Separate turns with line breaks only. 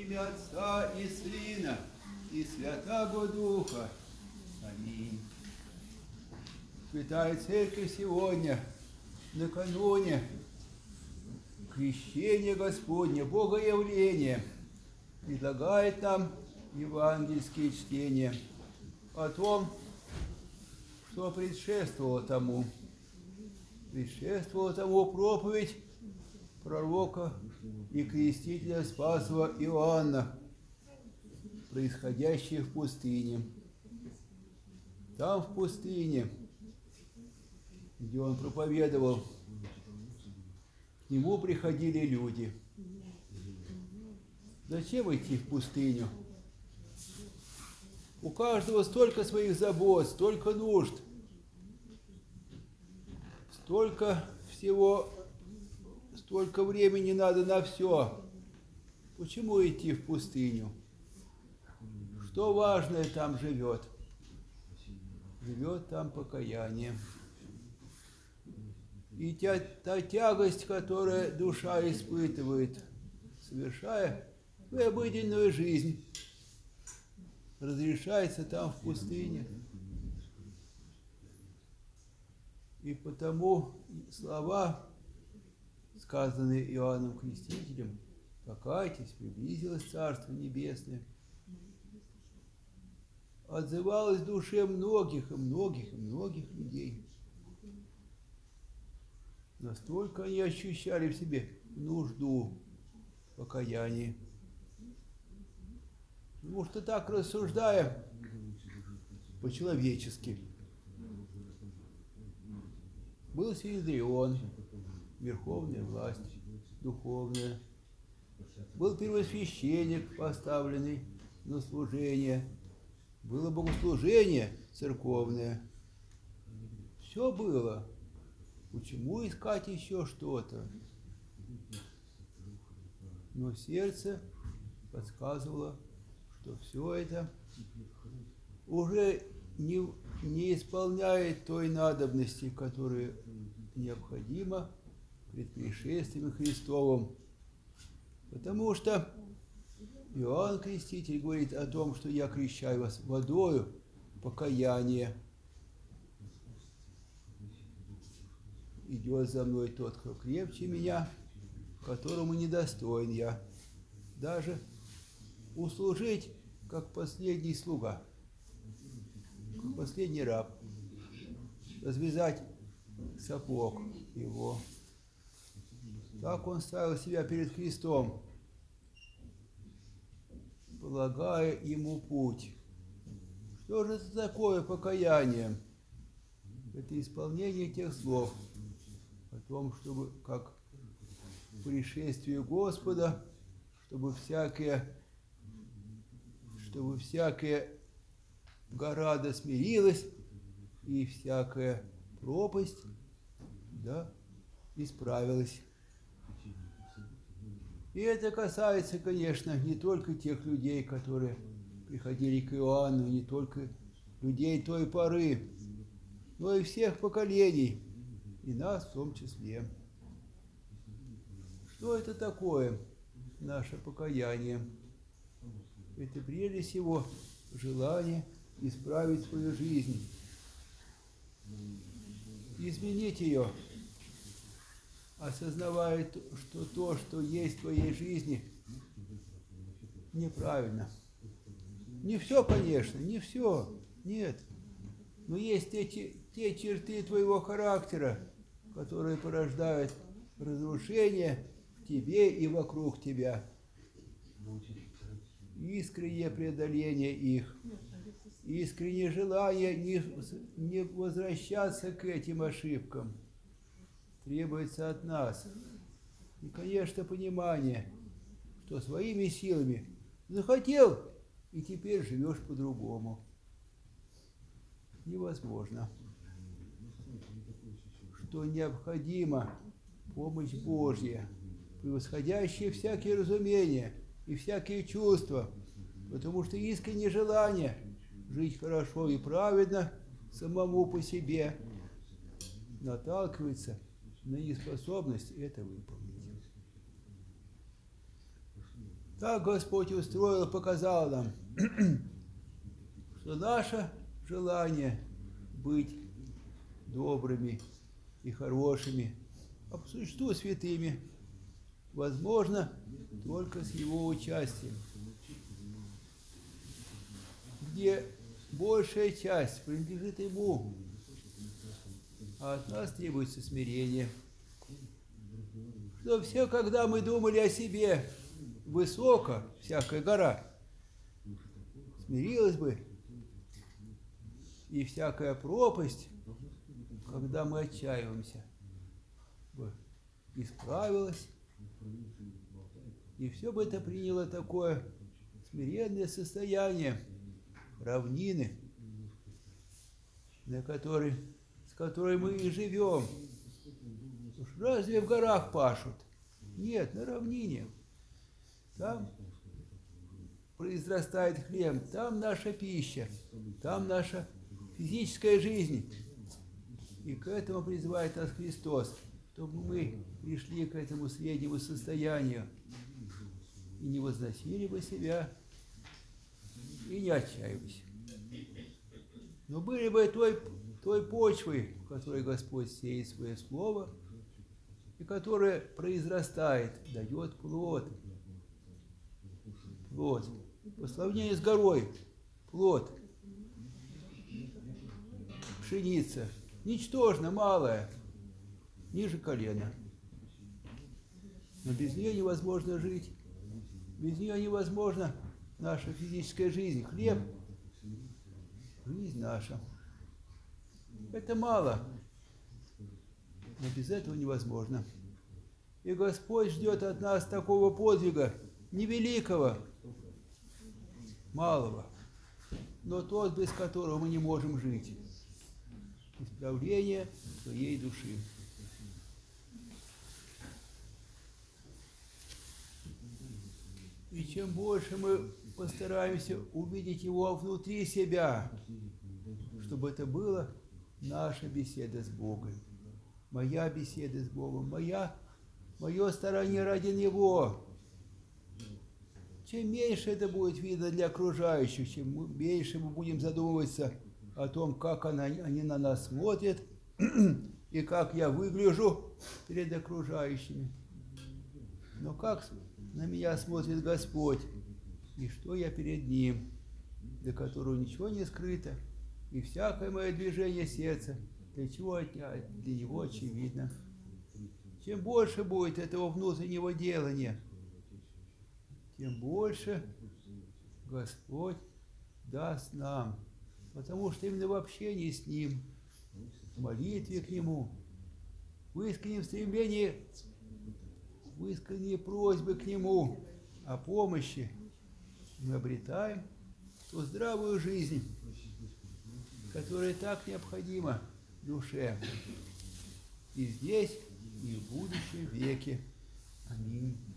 имя Отца и Сына и Святаго Духа. Аминь. Святая Церковь сегодня, накануне крещения Господня, Богоявления, предлагает нам евангельские чтения о том, что предшествовало тому. Предшествовала тому проповедь пророка и крестителя Спасова Иоанна, происходящая в пустыне. Там, в пустыне, где он проповедовал, к нему приходили люди. Зачем идти в пустыню? У каждого столько своих забот, столько нужд, столько всего, столько времени надо на все. Почему идти в пустыню? Что важное там живет? Живет там покаяние. И та тягость, которую душа испытывает, совершая свою обыденную жизнь, разрешается там в пустыне. И потому слова, сказанные Иоанном Крестителем, «Покайтесь, приблизилось Царство Небесное», отзывалось в душе многих и многих и многих людей. Настолько они ощущали в себе нужду покаяния. Потому что так рассуждая по-человечески, был Синедрион, верховная власть, духовная. Был первосвященник, поставленный на служение. Было богослужение церковное. Все было. Почему искать еще что-то? Но сердце подсказывало, что все это уже не исполняет той надобности, которая необходима пред пришествием Христовым. Потому что Иоанн Креститель говорит о том, что я крещаю вас водою покаяния. Идет за мной тот, кто крепче меня, которому недостоин я даже услужить, как последний слуга, как последний раб, развязать сапог его. Так он ставил себя перед Христом, полагая ему путь. Что же это такое покаяние? Это исполнение тех слов о том, чтобы как к пришествию Господа, чтобы всякая гора досмирилась и всякая пропасть, да, исправилась. И это касается, конечно, не только тех людей, которые приходили к Иоанну, не только людей той поры, но и всех поколений, и нас в том числе. Что это такое, наше покаяние? Это прежде всего желание исправить свою жизнь, изменить ее, осознавая, что то, что есть в твоей жизни, неправильно. Не все, конечно, не все, нет. Но есть те черты твоего характера, которые порождают разрушение в тебе и вокруг тебя. Искреннее преодоление их, искреннее желание не возвращаться к этим ошибкам требуется от нас. И, конечно, понимание, что своими силами захотел, и теперь живешь по-другому. Невозможно. Что необходима помощь Божья, превосходящая всякие разумения и всякие чувства, потому что искреннее желание жить хорошо и праведно самому по себе наталкивается на неспособность это выполнить. Так Господь устроил, показал нам, что наше желание быть добрыми и хорошими, а по существу святыми, возможно только с Его участием, где большая часть принадлежит Ему, а от нас требуется смирение. Что все, когда мы думали о себе высоко, всякая гора, смирилась бы, и всякая пропасть, когда мы отчаиваемся, исправилась, и все бы это приняло такое смиренное состояние равнины, с которой мы и живем. Уж разве в горах пашут? Нет, на равнине. Там произрастает хлеб, там наша пища, там наша физическая жизнь. И к этому призывает нас Христос, чтобы мы пришли к этому среднему состоянию и не возносили бы себя, и не отчаивались. Но были бы той почвой, в которой Господь сеет свое слово, и которая произрастает, дает плод. Плод. По сравнению с горой, плод. Пшеница. Ничтожно, малая, ниже колена. Но без нее невозможно жить. Без нее невозможна наша физическая жизнь. Хлеб – жизнь наша. Это мало, но без этого невозможно. И Господь ждет от нас такого подвига, невеликого, малого, но тот, без которого мы не можем жить. Исправление своей души. И чем больше мы постараемся увидеть его внутри себя, чтобы это была наша беседа с Богом, моя беседа с Богом, мое старание ради Него. Чем меньше это будет видно для окружающих, чем меньше мы будем задумываться о том, как они на нас смотрят и как я выгляжу перед окружающими. Но как на меня смотрит Господь, и что я перед Ним, для которого ничего не скрыто, и всякое мое движение сердца, для чего для Него очевидно. Чем больше будет этого внутреннего делания, тем больше Господь даст нам. Потому что именно в общении с Ним, в молитве к Нему, в искреннем стремлении, в искренней просьбе к Нему о помощи мы обретаем ту здравую жизнь, которая так необходима душе и здесь, и в будущем веке. Аминь.